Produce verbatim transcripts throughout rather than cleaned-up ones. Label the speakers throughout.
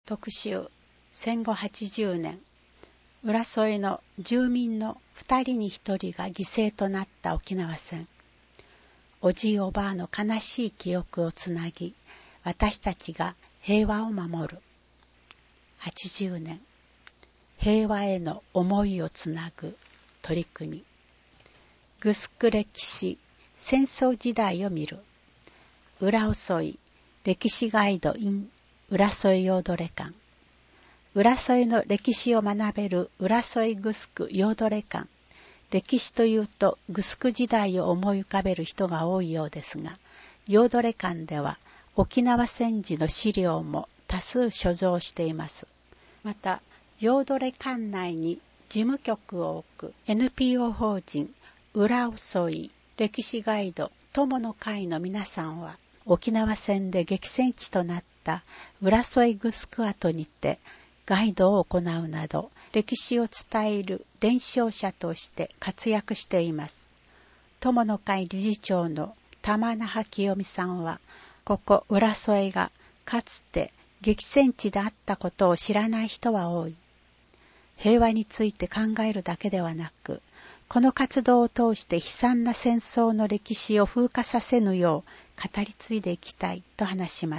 Speaker 1: 特集戦後はちじゅうねん、浦添の住民のふたりにひとりが犠牲となった沖縄戦。おじいおばあの悲しい記憶をつなぎ、私たちが平和を守る。はちじゅうねん、平和への思いをつなぐ取り組み。グスク歴史、戦争時代を見る。浦添歴史ガイド in 浦添ヨードレ館。浦添の歴史を学べる浦添グスクヨードレ館。歴史というとグスク時代を思い浮かべる人が多いようですが、ヨードレ館では沖縄戦時の資料も多数所蔵しています。また、ヨードレ館内に事務局を置く エヌピーオー 法人浦添歴史ガイド友の会の皆さんは、沖縄戦で激戦地となった浦添グスク跡にてガイドを行うなど、歴史を伝える伝承者として活躍しています。友の会理事長の玉那覇清美さんは、ここ浦添がかつて激戦地であったことを知らない人は多い。平和について考えるだけではなく、この活動を通して悲惨な戦争の歴史を風化させぬよう語り継いでいきたいと話します。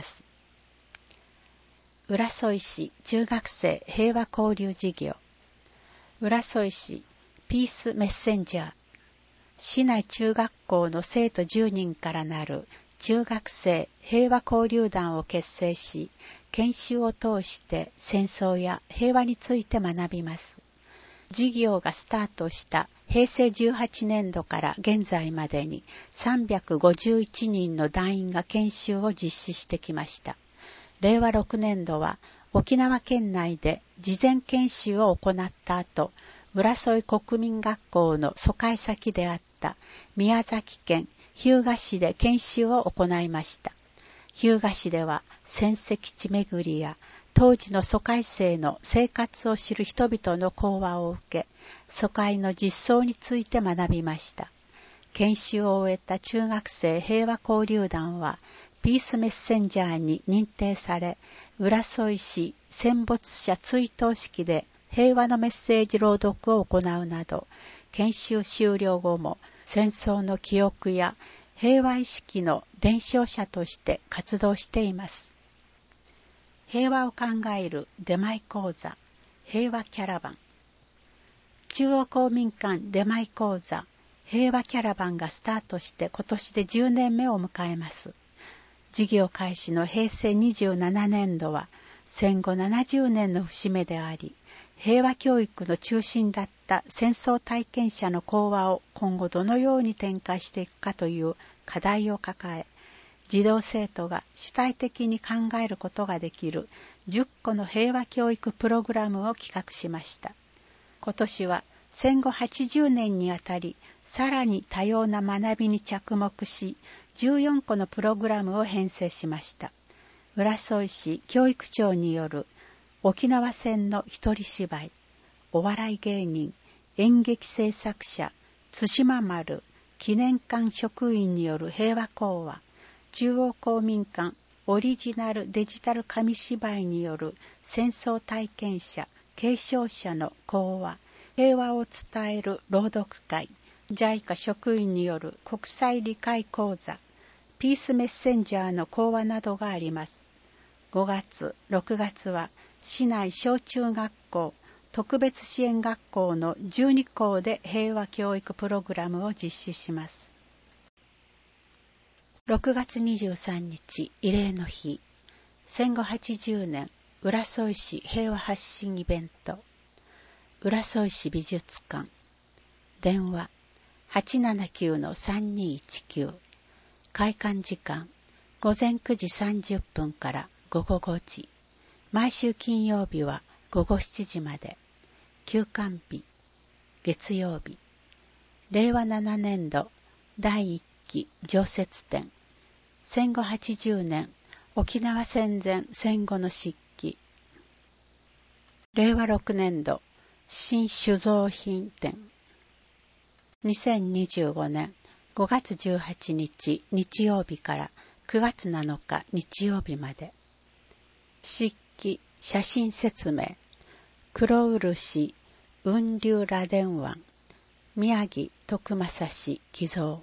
Speaker 1: 浦添市中学生平和交流事業。浦添市ピースメッセンジャー。市内中学校の生徒じゅうにんからなる中学生平和交流団を結成し、研修を通して戦争や平和について学びます。事業がスタートしたへいせいじゅうはちねんどから現在までにさんびゃくごじゅういちにんの団員が研修を実施してきました。れいわろくねんどは沖縄県内で事前研修を行った後、浦添国民学校の疎開先であった宮崎県日向市で研修を行いました。日向市では戦跡地巡りや当時の疎開生の生活を知る人々の講話を受け、疎開の実相について学びました。研修を終えた中学生平和交流団は、ピースメッセンジャーに認定され、浦添市戦没者追悼式で平和のメッセージ朗読を行うなど、研修終了後も戦争の記憶や平和意識の伝承者として活動しています。平和を考える出前講座、平和キャラバン。中央公民館出前講座、平和キャラバンがスタートして今年でじゅうねんめを迎えます。事業開始のへいせいにじゅうななねんどは戦後ななじゅうねんの節目であり、平和教育の中心だった戦争体験者の講話を今後どのように展開していくかという課題を抱え、児童生徒が主体的に考えることができるじゅっこの平和教育プログラムを企画しました。今年は戦後はちじゅうねんにあたり、さらに多様な学びに着目し、じゅうよんこのプログラムを編成しました。浦添市教育長による沖縄戦の一人芝居、お笑い芸人、演劇制作者、対馬丸記念館職員による平和講話、中央公民館オリジナルデジタル紙芝居による戦争体験者、継承者の講話、平和を伝える朗読会、ジャイカ 職員による国際理解講座、ピースメッセンジャーの講話などがあります。ごがつ、ろくがつは市内小中学校、特別支援学校のじゅうにこうで平和教育プログラムを実施します。ろくがつにじゅうさんにち、慰霊の日。戦後はちじゅうねん、浦添市平和発信イベント。浦添市美術館。電話 はちななきゅうのさんにいちきゅう。開館時間ごぜんくじさんじゅっぷんからごごごじ。毎週金曜日はごごしちじまで。休館日月曜日。れいわななねんどだいいっき常設展。戦後はちじゅうねん沖縄戦前戦後の漆器。れいわろくねんど新酒造品展。にせんにじゅうごねんごがつじゅうはちにち日曜日からくがつなのか日曜日まで。漆器写真説明。黒漆雲龍螺鈿湾宮城徳正氏寄贈。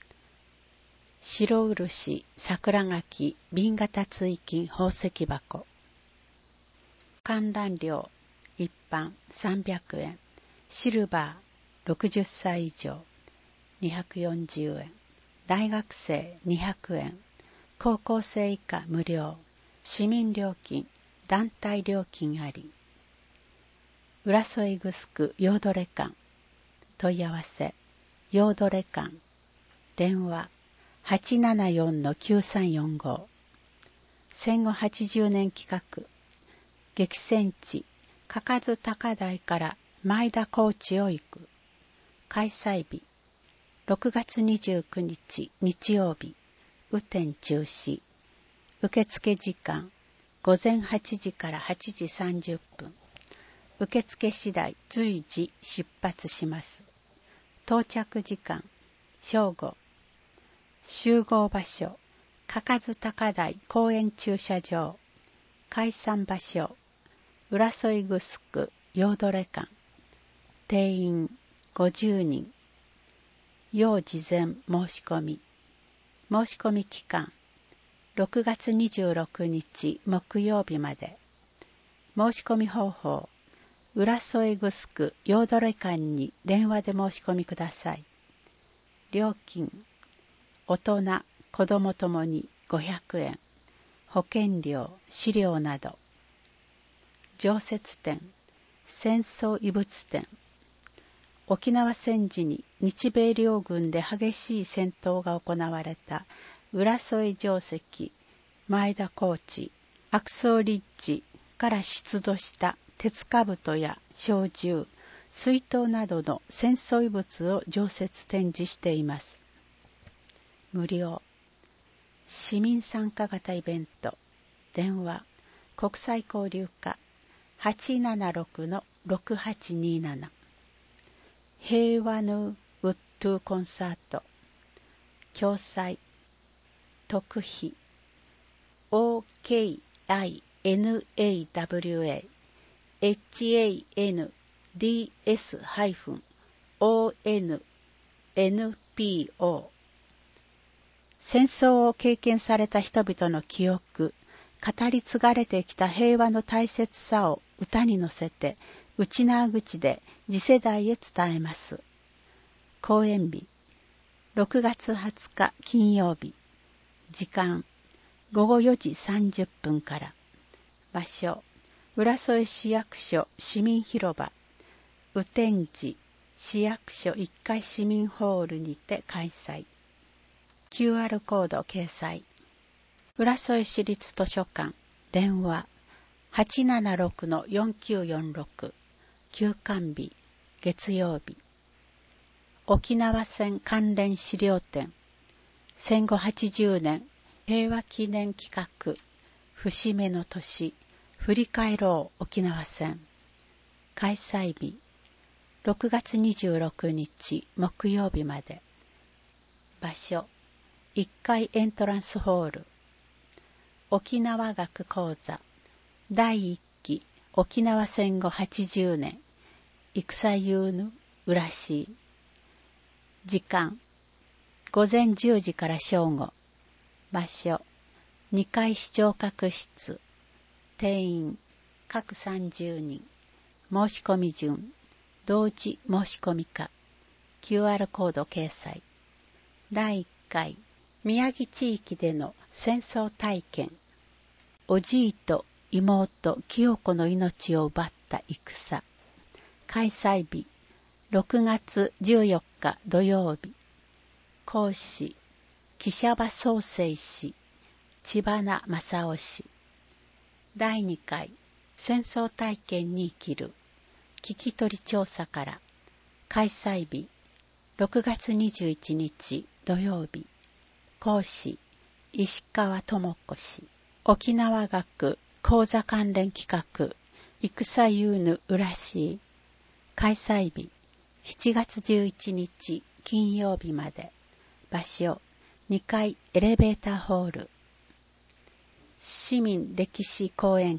Speaker 1: 白漆桜垣紅型追金宝石箱。観覧料一般さんびゃくえん、シルバーろくじゅっさい以上にひゃくよんじゅうえん、大学生にひゃくえん、高校生以下無料、市民料金、団体料金あり。浦添グスクヨードレ館問い合わせ、ヨードレ館電話 はちななよんのきゅうさんよんご。戦後はちじゅうねん企画、激戦地嘉数高台から前田高地を行く。開催日ろくがつにじゅうくにち日曜日、雨天中止。受付時間ごぜんはちじからはちじさんじゅっぷん。受付次第随時出発します。到着時間正午。集合場所嘉数高台公園駐車場。解散場所浦添グスクヨードレ館。定員ごじゅうにん。要事前申し込み。申し込み期間ろくがつにじゅうろくにち木曜日まで。申し込み方法浦添グスクヨードレ館に電話で申し込みください。料金大人子どもともにごひゃくえん、保険料資料など。常設展戦争遺物展。沖縄戦時に日米両軍で激しい戦闘が行われた浦添城跡前田高地アクソーリッジから出土した鉄兜や小銃、水筒などの戦争遺物を常設展示しています。無料。市民参加型イベント。電話国際交流課 はちななろくのろくはちになな。平和のウッドゥコンサート。共催特費 オーケーアイエヌエーダブリューエー エイチエーエヌディーエス オーエヌエヌピーオー。 戦争を経験された人々の記憶、語り継がれてきた平和の大切さを歌に乗せて内縄口で次世代へ伝えます。公演日ろくがつはつか金曜日。時間ごごよじさんじゅっぷんから。場所浦添市役所市民広場雨天時市役所いっかい市民ホールにて開催。 キューアール コード掲載。浦添市立図書館電話 はちななろくのよんきゅうよんろく。 休館日月曜日。沖縄戦関連資料展戦後はちじゅうねん平和記念企画節目の年振り返ろう沖縄戦。開催日ろくがつにじゅうろくにち木曜日まで。場所いっかいエントランスホール。沖縄学講座だいいっき沖縄戦後はちじゅうねん戦ゆうぬうらしい。時間ごぜんじゅうじから正午。場所にかい視聴覚室。定員各さんじゅうにん。申し込み順同時申し込みか。 キューアール コード掲載。だいいっかい宮城地域での戦争体験。おじいと妹清子の命を奪った戦。開催日ろくがつじゅうよっか土曜日。講師木柴宗生氏、知花正夫氏。だいにかい戦争体験に生きる聞き取り調査から。開催日ろくがつにじゅういちにち土曜日。講師石川智子氏。沖縄学講座関連企画戦ゆうぬうらしい。開催日しちがつじゅういちにち金曜日まで。場所にかいエレベーターホール。市民歴史講演会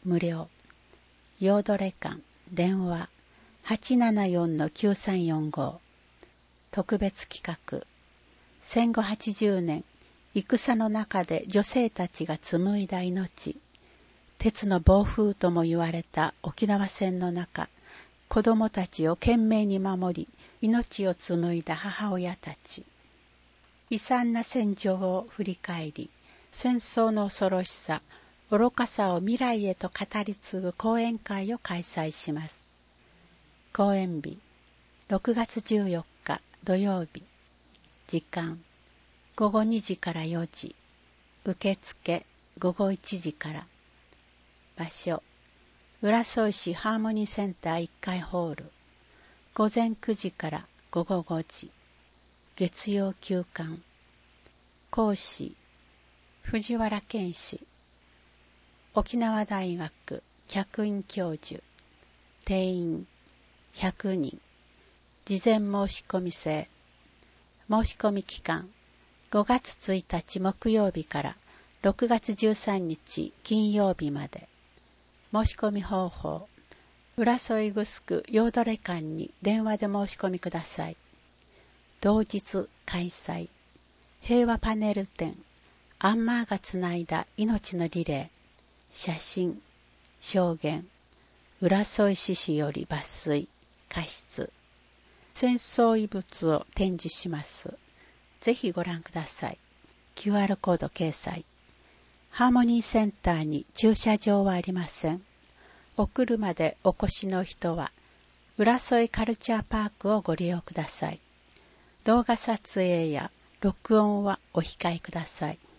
Speaker 1: 無料。ヨードレ館電話 はちななよんのきゅうさんよんご。特別企画。戦後はちじゅうねん、戦の中で女性たちが紡いだ命。鉄の暴風とも言われた沖縄戦の中、子供たちを懸命に守り、命を紡いだ母親たち。悲惨な戦場を振り返り、戦争の恐ろしさ、愚かさを未来へと語り継ぐ講演会を開催します。講演日、ろくがつじゅうよっか土曜日。時間、ごごにじからよじ。受付、ごごいちじから。場所、浦添市ハーモニーセンターいっかいホール。午前くじからごごごじ。月曜休館。講師、藤原健氏。沖縄大学客員教授。定員ひゃくにん。事前申し込み制。申し込み期間、ごがつついたち木曜日からろくがつじゅうさんにち金曜日まで。申し込み方法、浦添グスクヨードレ館に電話で申し込みください。同日開催。平和パネル展、アンマーがつないだ命のリレー。写真、証言、浦添市市より抜粋、加筆。戦争遺物を展示します。ぜひご覧ください。キューアール コード掲載。ハーモニーセンターに駐車場はありません。お車でお越しの人は、浦添カルチャーパークをご利用ください。動画撮影や録音はお控えください。